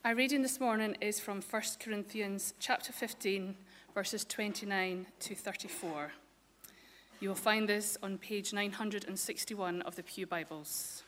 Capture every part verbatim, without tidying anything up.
Our reading this morning is from First Corinthians chapter fifteen, verses twenty-nine to thirty-four. You will find this on page nine hundred sixty-one of the Pew Bibles.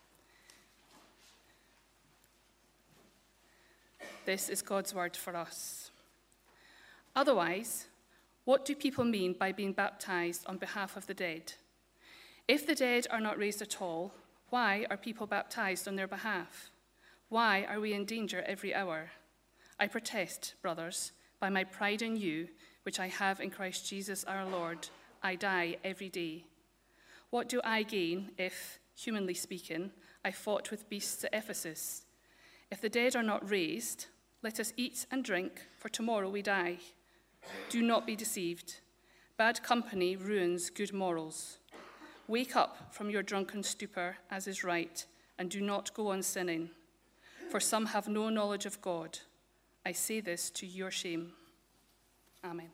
This is God's word for us. Otherwise, what do people mean by being baptized on behalf of the dead? If the dead are not raised at all, why are people baptized on their behalf? Why are we in danger every hour? I protest, brothers, by my pride in you, which I have in Christ Jesus our Lord, I die every day. What do I gain if, humanly speaking, I fought with beasts at Ephesus? If the dead are not raised, let us eat and drink, for tomorrow we die. Do not be deceived. Bad company ruins good morals. Wake up from your drunken stupor, as is right, and do not go on sinning. For some have no knowledge of God. I say this to your shame. Amen.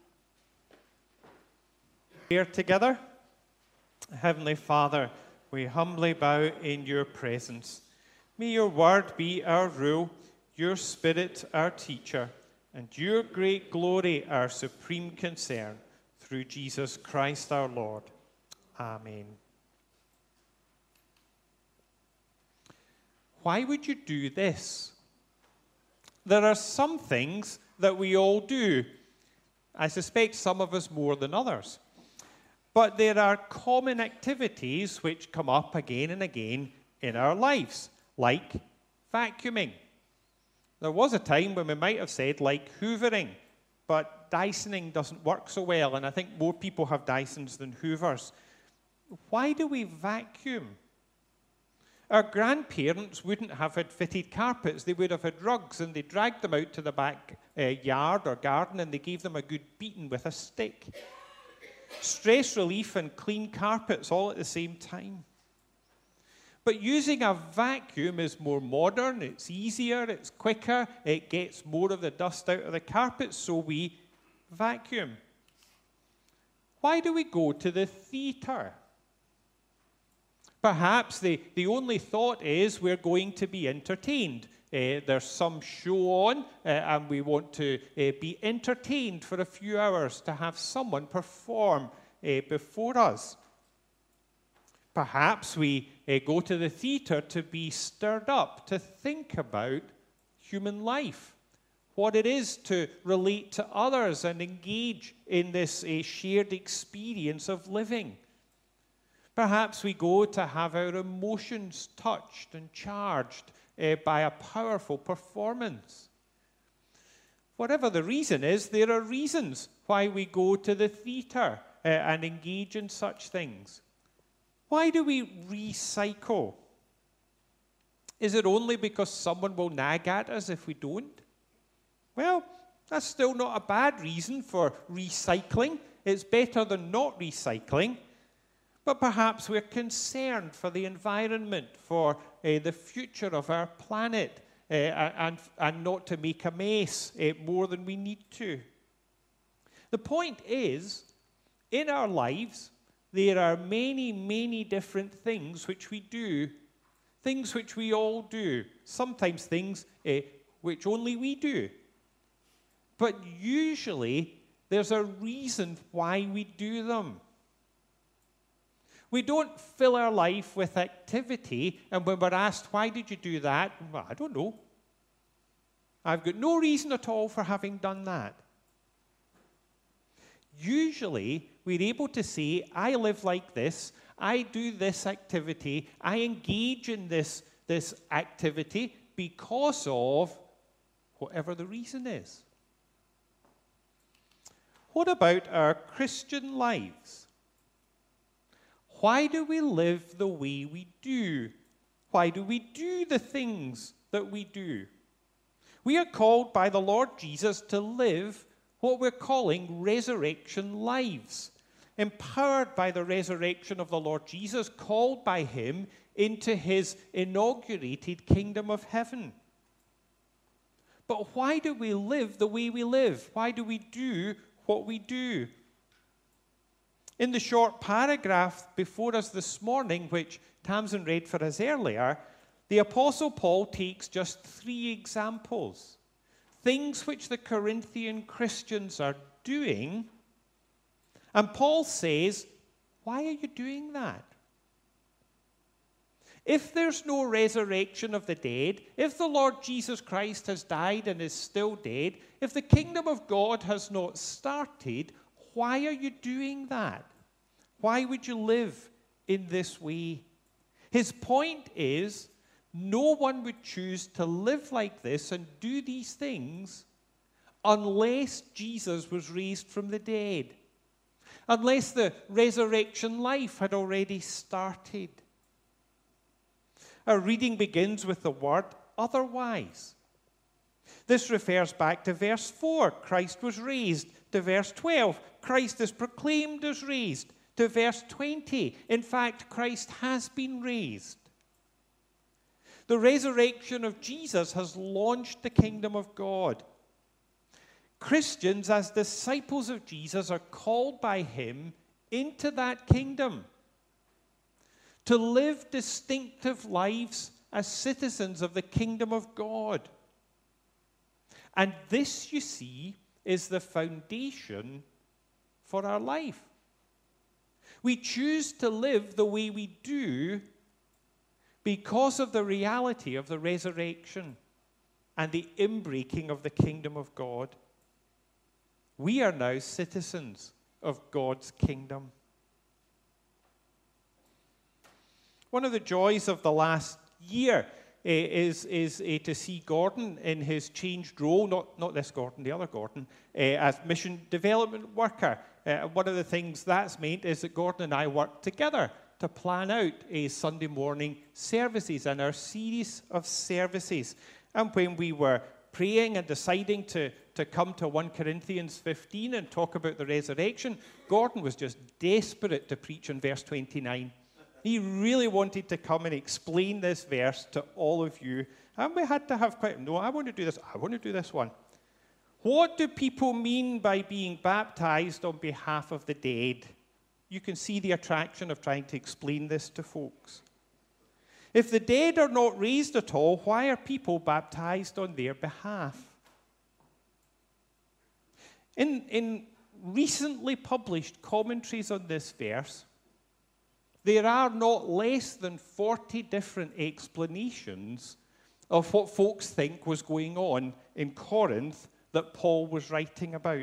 Here together, Heavenly Father, we humbly bow in your presence. May your word be our rule, your spirit our teacher, and your great glory our supreme concern, through Jesus Christ our Lord. Amen. Why would you do this? There are some things that we all do. I suspect some of us more than others. But there are common activities which come up again and again in our lives, like vacuuming. There was a time when we might have said like hoovering, but Dysoning doesn't work so well, and I think more people have Dysons than Hoovers. Why do we vacuum? Our grandparents wouldn't have had fitted carpets. They would have had rugs, and they dragged them out to the back uh, yard or garden, and they gave them a good beating with a stick. Stress relief and clean carpets all at the same time. But using a vacuum is more modern, it's easier, it's quicker, it gets more of the dust out of the carpet, so we vacuum. Why do we go to the theatre? Perhaps the, the only thought is we're going to be entertained. Uh, there's some show on, uh, and we want to uh, be entertained for a few hours to have someone perform uh, before us. Perhaps we uh, go to the theatre to be stirred up, to think about human life, what it is to relate to others and engage in this uh, shared experience of living. Perhaps we go to have our emotions touched and charged uh, by a powerful performance. Whatever the reason is, there are reasons why we go to the theatre uh, and engage in such things. Why do we recycle? Is it only because someone will nag at us if we don't? Well, that's still not a bad reason for recycling. It's better than not recycling. But perhaps we're concerned for the environment, for uh, the future of our planet, uh, and, and not to make a mess uh, more than we need to. The point is, in our lives, there are many, many different things which we do, things which we all do, sometimes things uh, which only we do. But usually, there's a reason why we do them. We don't fill our life with activity, and when we're asked, why did you do that? Well, I don't know. I've got no reason at all for having done that. Usually, we're able to say, I live like this, I do this activity, I engage in this, this activity because of whatever the reason is. What about our Christian lives? Why do we live the way we do? Why do we do the things that we do? We are called by the Lord Jesus to live what we're calling resurrection lives, empowered by the resurrection of the Lord Jesus, called by him into his inaugurated kingdom of heaven. But why do we live the way we live? Why do we do what we do? In the short paragraph before us this morning, which Tamsin read for us earlier, the Apostle Paul takes just three examples, things which the Corinthian Christians are doing, and Paul says, why are you doing that? If there's no resurrection of the dead, if the Lord Jesus Christ has died and is still dead, if the kingdom of God has not started, why are you doing that? Why would you live in this way? His point is, no one would choose to live like this and do these things unless Jesus was raised from the dead, unless the resurrection life had already started. Our reading begins with the word otherwise. This refers back to verse four, Christ was raised, to verse twelve, Christ is proclaimed as raised, to verse twenty, in fact, Christ has been raised. The resurrection of Jesus has launched the kingdom of God. Christians, as disciples of Jesus, are called by him into that kingdom, to live distinctive lives as citizens of the kingdom of God. And this, you see, is the foundation for our life. We choose to live the way we do because of the reality of the resurrection and the inbreaking of the kingdom of God. We are now citizens of God's kingdom. One of the joys of the last year uh, is, is uh, to see Gordon in his changed role, not, not this Gordon, the other Gordon, uh, as mission development worker. Uh, one of the things that's meant is that Gordon and I work together to plan out a Sunday morning services and our series of services. And when we were praying and deciding to, to come to First Corinthians fifteen and talk about the resurrection, Gordon was just desperate to preach on verse twenty-nine. He really wanted to come and explain this verse to all of you. And we had to have quite, no, I want to do this, I want to do this one. What do people mean by being baptized on behalf of the dead? You can see the attraction of trying to explain this to folks. If the dead are not raised at all, why are people baptized on their behalf? In, in recently published commentaries on this verse, there are not less than forty different explanations of what folks think was going on in Corinth that Paul was writing about.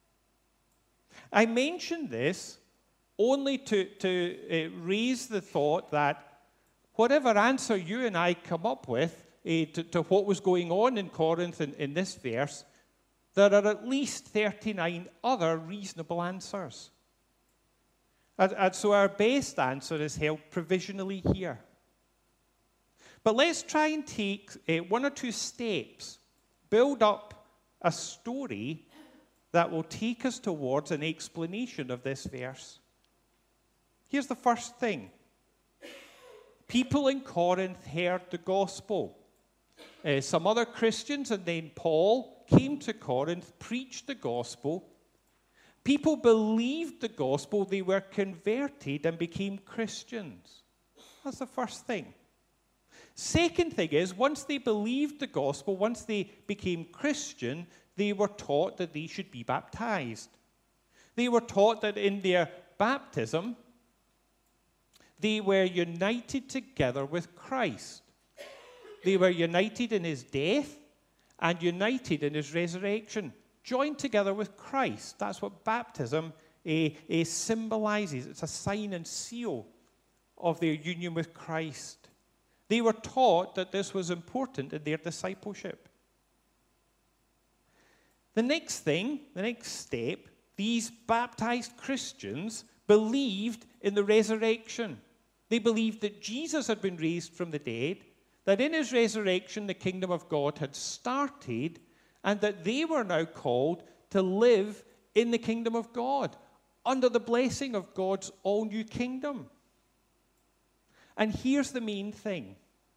I mention this only to, to uh, raise the thought that whatever answer you and I come up with uh, to, to what was going on in Corinth in, in this verse, there are at least thirty-nine other reasonable answers. And, and so our best answer is held provisionally here. But let's try and take uh, one or two steps, build up a story that will take us towards an explanation of this verse. Here's the first thing. People in Corinth heard the gospel. Uh, some other Christians and then Paul came to Corinth, preached the gospel. People believed the gospel, they were converted and became Christians. That's the first thing. Second thing is, once they believed the gospel, once they became Christian, they were taught that they should be baptized. They were taught that in their baptism, they were united together with Christ. They were united in his death and united in his resurrection. Joined together with Christ. That's what baptism uh, uh, symbolizes. It's a sign and seal of their union with Christ. They were taught that this was important in their discipleship. The next thing, the next step, these baptized Christians believed in the resurrection. They believed that Jesus had been raised from the dead, that in his resurrection the kingdom of God had started, and that they were now called to live in the kingdom of God, under the blessing of God's all-new kingdom. And here's the main thing.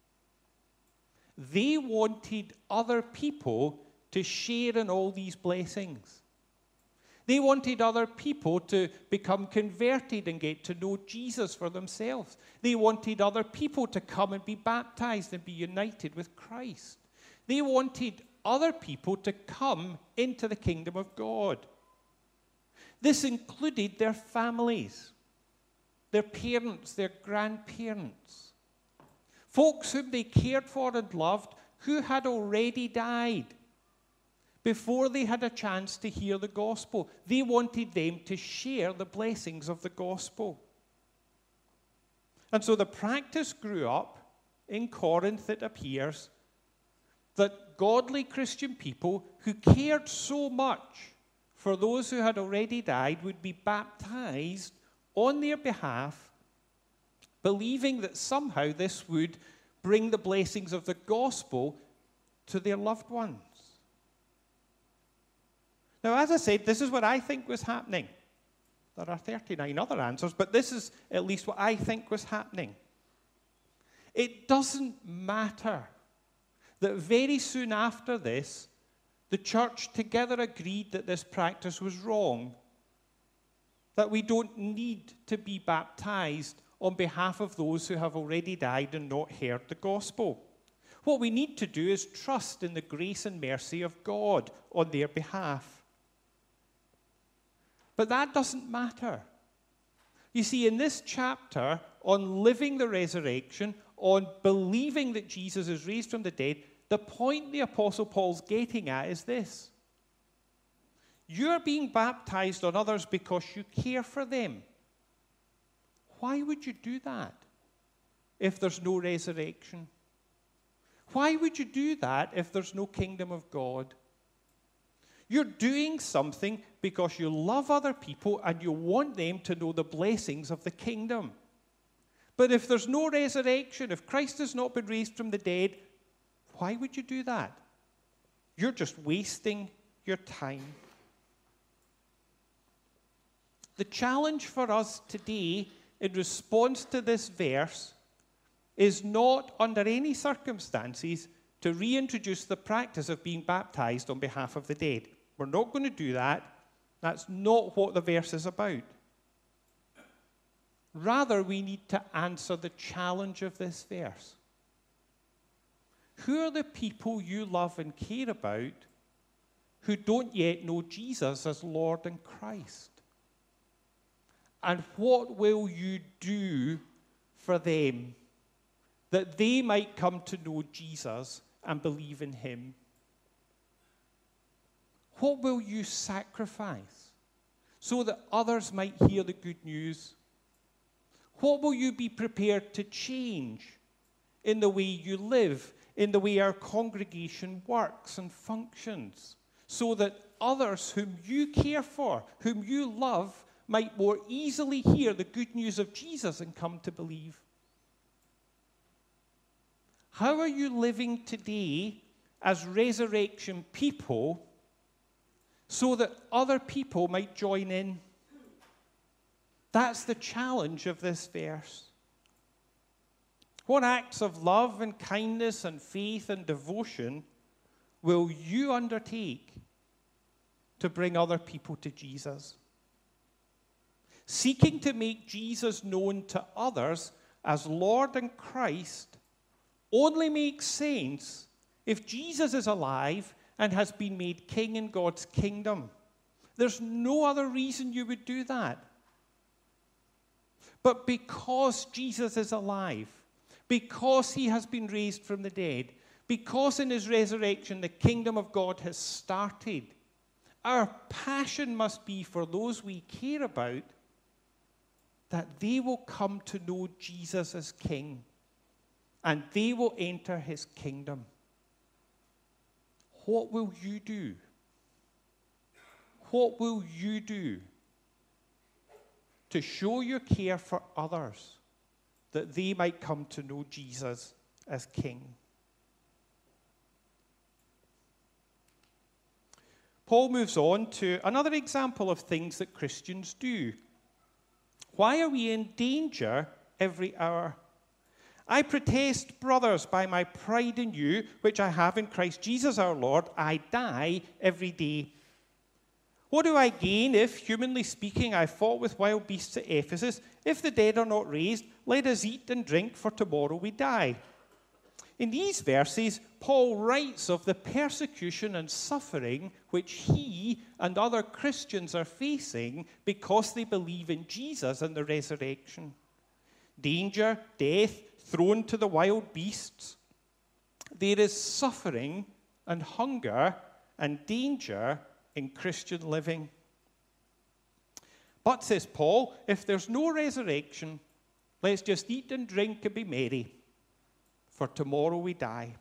They wanted other people to share in all these blessings. They wanted other people to become converted and get to know Jesus for themselves. They wanted other people to come and be baptized and be united with Christ. They wanted other people to come into the kingdom of God. This included their families, their parents, their grandparents, folks whom they cared for and loved who had already died before they had a chance to hear the gospel. They wanted them to share the blessings of the gospel. And so the practice grew up in Corinth, it appears, that godly Christian people who cared so much for those who had already died would be baptized on their behalf, believing that somehow this would bring the blessings of the gospel to their loved ones. Now, as I said, this is what I think was happening. There are thirty-nine other answers, but this is at least what I think was happening. It doesn't matter that very soon after this, the church together agreed that this practice was wrong, that we don't need to be baptized on behalf of those who have already died and not heard the gospel. What we need to do is trust in the grace and mercy of God on their behalf. But that doesn't matter. You see, in this chapter on living the resurrection, on believing that Jesus is raised from the dead, the point the Apostle Paul's getting at is this. You're being baptized on others because you care for them. Why would you do that if there's no resurrection? Why would you do that if there's no kingdom of God? You're doing something because you love other people and you want them to know the blessings of the kingdom. But if there's no resurrection, if Christ has not been raised from the dead, why would you do that? You're just wasting your time. The challenge for us today in response to this verse is not under any circumstances to reintroduce the practice of being baptized on behalf of the dead. We're not going to do that. That's not what the verse is about. Rather, we need to answer the challenge of this verse. Who are the people you love and care about who don't yet know Jesus as Lord and Christ? And what will you do for them that they might come to know Jesus and believe in him? What will you sacrifice so that others might hear the good news? What will you be prepared to change in the way you live, in the way our congregation works and functions, so that others whom you care for, whom you love, might more easily hear the good news of Jesus and come to believe? How are you living today as resurrection people so that other people might join in? That's the challenge of this verse. What acts of love and kindness and faith and devotion will you undertake to bring other people to Jesus? Seeking to make Jesus known to others as Lord and Christ only makes sense if Jesus is alive and has been made king in God's kingdom. There's no other reason you would do that. But because Jesus is alive, because he has been raised from the dead, because in his resurrection the kingdom of God has started, our passion must be for those we care about, that they will come to know Jesus as King, and they will enter his kingdom. What will you do? What will you do to show your care for others, that they might come to know Jesus as King? Paul moves on to another example of things that Christians do. Why are we in danger every hour? I protest, brothers, by my pride in you, which I have in Christ Jesus our Lord, I die every day. What do I gain if, humanly speaking, I fought with wild beasts at Ephesus? If the dead are not raised, let us eat and drink, for tomorrow we die. In these verses, Paul writes of the persecution and suffering which he and other Christians are facing because they believe in Jesus and the resurrection. Danger, death, thrown to the wild beasts. There is suffering and hunger and danger in Christian living. But, says Paul, if there's no resurrection, let's just eat and drink and be merry, for tomorrow we die.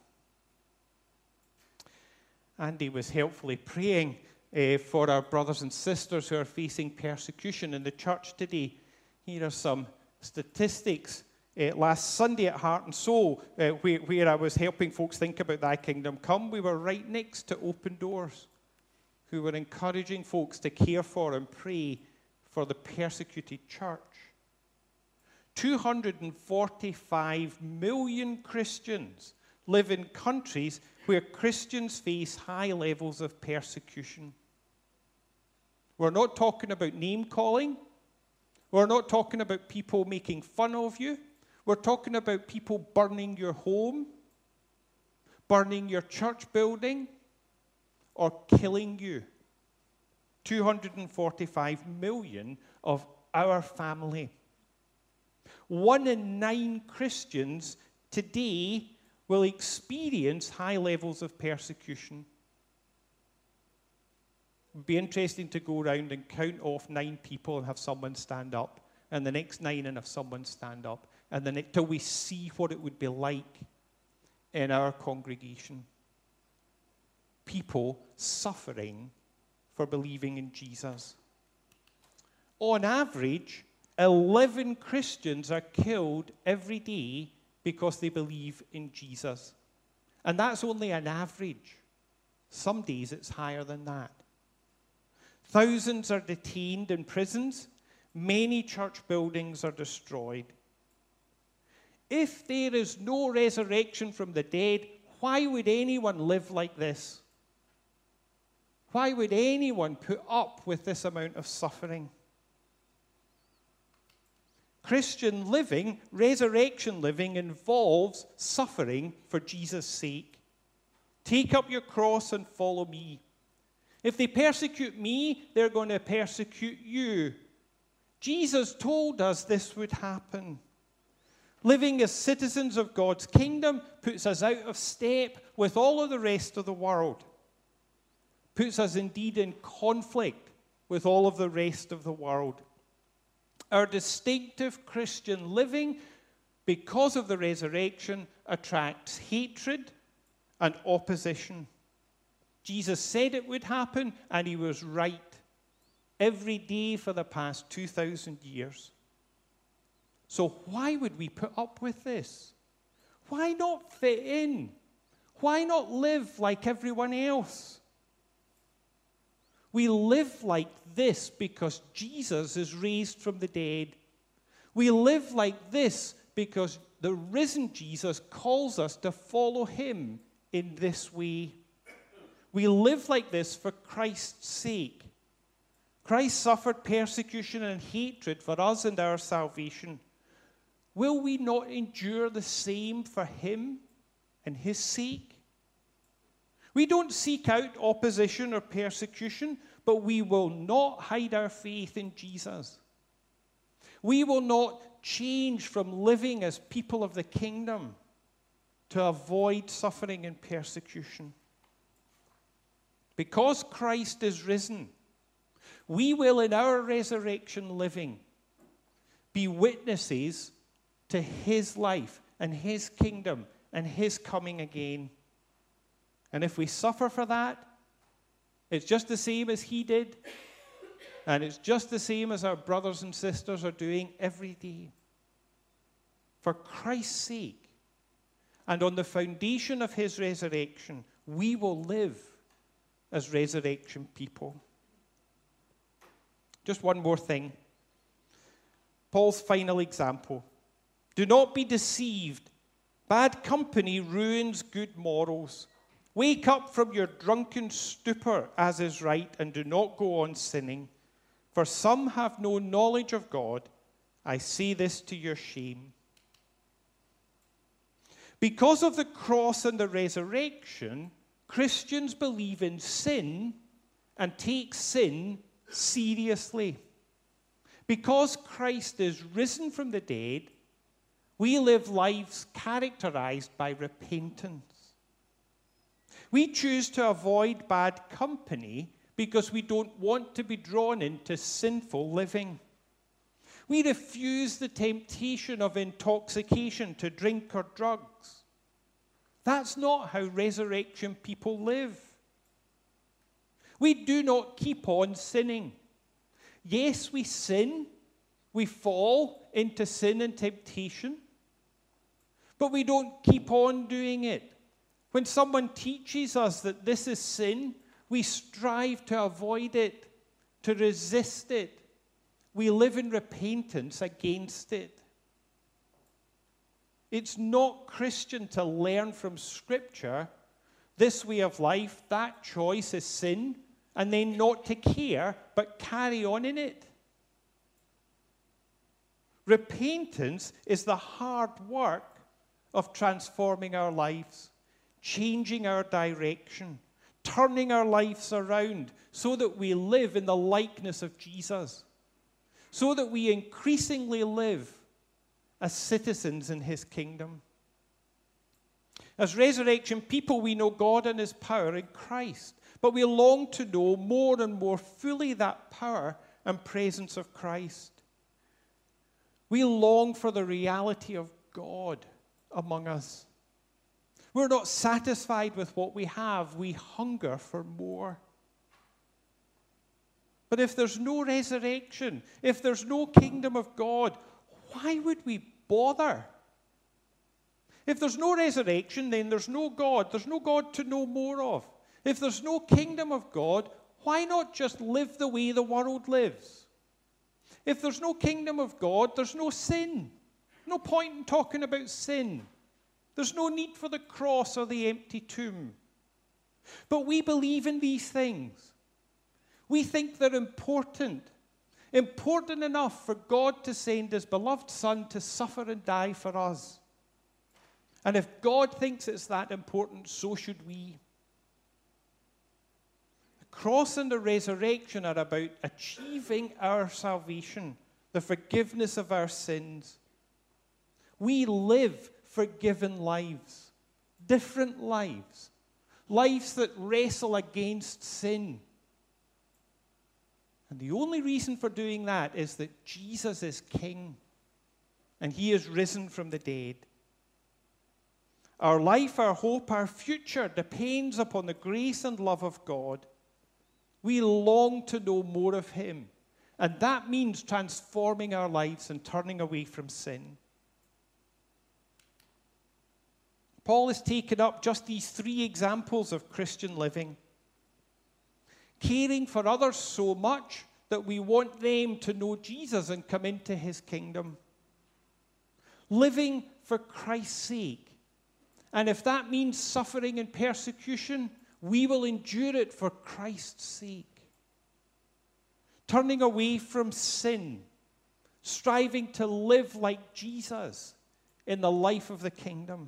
Andy was helpfully praying uh, for our brothers and sisters who are facing persecution in the church today. Here are some statistics. Uh, last Sunday at Heart and Soul, uh, where, where I was helping folks think about Thy Kingdom Come, we were right next to Open Doors, who were encouraging folks to care for and pray for the persecuted church. two hundred forty-five million Christians live in countries where Christians face high levels of persecution. We're not talking about name-calling. We're not talking about people making fun of you. We're talking about people burning your home, burning your church building, or killing you. two hundred forty-five million of our family. One in nine Christians today will experience high levels of persecution. It would be interesting to go around and count off nine people and have someone stand up, and the next nine and have someone stand up, and then until we see what it would be like in our congregation. People suffering for believing in Jesus. On average, eleven Christians are killed every day because they believe in Jesus. And that's only an average. Some days it's higher than that. Thousands are detained in prisons. Many church buildings are destroyed. If there is no resurrection from the dead, why would anyone live like this? Why would anyone put up with this amount of suffering? Christian living, resurrection living, involves suffering for Jesus' sake. Take up your cross and follow me. If they persecute me, they're going to persecute you. Jesus told us this would happen. Living as citizens of God's kingdom puts us out of step with all of the rest of the world. Puts us indeed in conflict with all of the rest of the world. Our distinctive Christian living, because of the resurrection, attracts hatred and opposition. Jesus said it would happen, and he was right every day for the past two thousand years. So why would we put up with this? Why not fit in? Why not live like everyone else? We live like this because Jesus is raised from the dead. We live like this because the risen Jesus calls us to follow him in this way. We live like this for Christ's sake. Christ suffered persecution and hatred for us and our salvation. Will we not endure the same for him and his sake? We don't seek out opposition or persecution, but we will not hide our faith in Jesus. We will not change from living as people of the kingdom to avoid suffering and persecution. Because Christ is risen, we will in our resurrection living be witnesses to his life and his kingdom and his coming again. And if we suffer for that, it's just the same as he did. And it's just the same as our brothers and sisters are doing every day. For Christ's sake, and on the foundation of his resurrection, we will live as resurrection people. Just one more thing. Paul's final example. Do not be deceived. Bad company ruins good morals. Wake up from your drunken stupor, as is right, and do not go on sinning. For some have no knowledge of God. I say this to your shame. Because of the cross and the resurrection, Christians believe in sin and take sin seriously. Because Christ is risen from the dead, we live lives characterized by repentance. We choose to avoid bad company because we don't want to be drawn into sinful living. We refuse the temptation of intoxication to drink or drugs. That's not how resurrection people live. We do not keep on sinning. Yes, we sin. We fall into sin and temptation. But we don't keep on doing it. When someone teaches us that this is sin, we strive to avoid it, to resist it. We live in repentance against it. It's not Christian to learn from Scripture this way of life, that choice is sin, and then not to care, but carry on in it. Repentance is the hard work of transforming our lives, changing our direction, turning our lives around so that we live in the likeness of Jesus, so that we increasingly live as citizens in his kingdom. As resurrection people, we know God and his power in Christ, but we long to know more and more fully that power and presence of Christ. We long for the reality of God among us. We're not satisfied with what we have. We hunger for more. But if there's no resurrection, if there's no kingdom of God, why would we bother? If there's no resurrection, then there's no God. There's no God to know more of. If there's no kingdom of God, why not just live the way the world lives? If there's no kingdom of God, there's no sin. No point in talking about sin. There's no need for the cross or the empty tomb. But we believe in these things. We think they're important. Important enough for God to send his beloved Son to suffer and die for us. And if God thinks it's that important, so should we. The cross and the resurrection are about achieving our salvation, the forgiveness of our sins. We live forgiven lives, different lives, lives that wrestle against sin. And the only reason for doing that is that Jesus is King, and he is risen from the dead. Our life, our hope, our future depends upon the grace and love of God. We long to know more of him, and that means transforming our lives and turning away from sin. Paul has taken up just these three examples of Christian living. Caring for others so much that we want them to know Jesus and come into his kingdom. Living for Christ's sake. And if that means suffering and persecution, we will endure it for Christ's sake. Turning away from sin. Striving to live like Jesus in the life of the kingdom.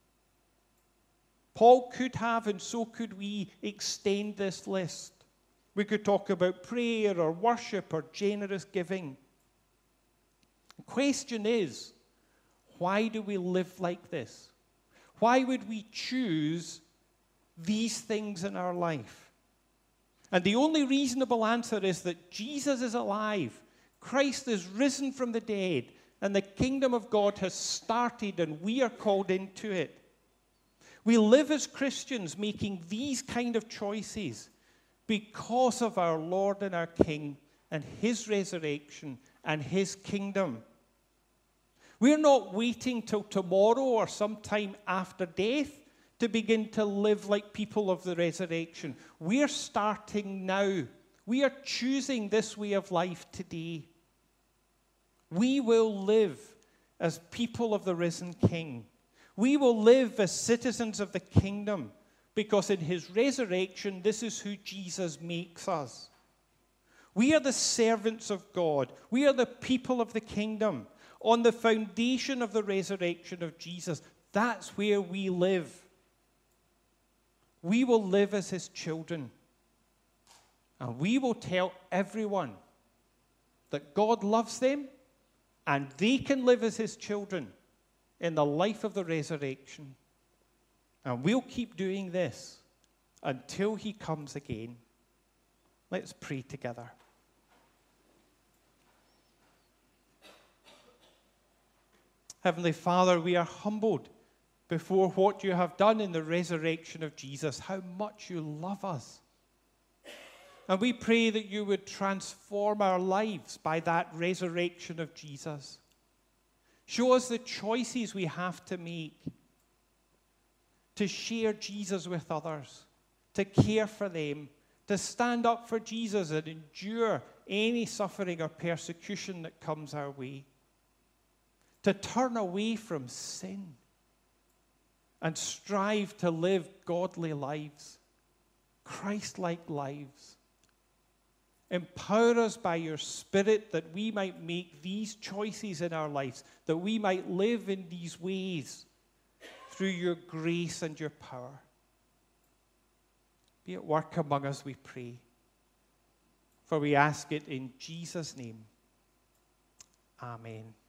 Paul could have, and so could we, extend this list. We could talk about prayer or worship or generous giving. The question is, why do we live like this? Why would we choose these things in our life? And the only reasonable answer is that Jesus is alive. Christ is risen from the dead, and the kingdom of God has started, and we are called into it. We live as Christians making these kind of choices because of our Lord and our King and his resurrection and his kingdom. We're not waiting till tomorrow or sometime after death to begin to live like people of the resurrection. We're starting now. We are choosing this way of life today. We will live as people of the risen King. We will live as citizens of the kingdom, because in his resurrection, this is who Jesus makes us. We are the servants of God. We are the people of the kingdom. On the foundation of the resurrection of Jesus, that's where we live. We will live as his children. And we will tell everyone that God loves them and they can live as his children in the life of the resurrection. And we'll keep doing this until he comes again. Let's pray together. Heavenly Father, we are humbled before what you have done in the resurrection of Jesus, how much you love us. And we pray that you would transform our lives by that resurrection of Jesus. Show us the choices we have to make to share Jesus with others, to care for them, to stand up for Jesus and endure any suffering or persecution that comes our way, to turn away from sin and strive to live godly lives, Christ-like lives. Empower us by your Spirit that we might make these choices in our lives, that we might live in these ways through your grace and your power. Be at work among us, we pray. For we ask it in Jesus' name. Amen.